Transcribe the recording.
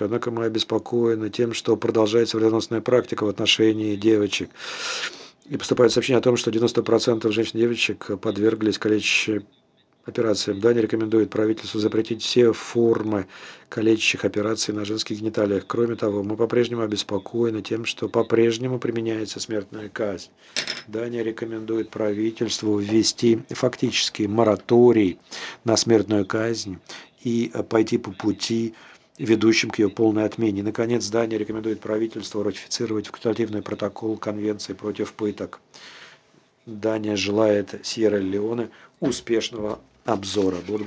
девочек. Однако мы обеспокоены тем, что продолжается вредоносная практика в отношении девочек. И поступает сообщение о том, что 90% женщин и девочек подверглись калечащим операциям. Дания рекомендует правительству запретить все формы калечащих операций на женских гениталиях. Кроме того, мы по-прежнему обеспокоены тем, что по-прежнему применяется смертная казнь. Дания рекомендует правительству ввести фактический мораторий на смертную казнь и пойти по пути, ведущим к ее полной отмене. Наконец, Дания рекомендует правительству ратифицировать факультативный протокол Конвенции против пыток. Дания желает Сьерра-Леоне успешного обзора.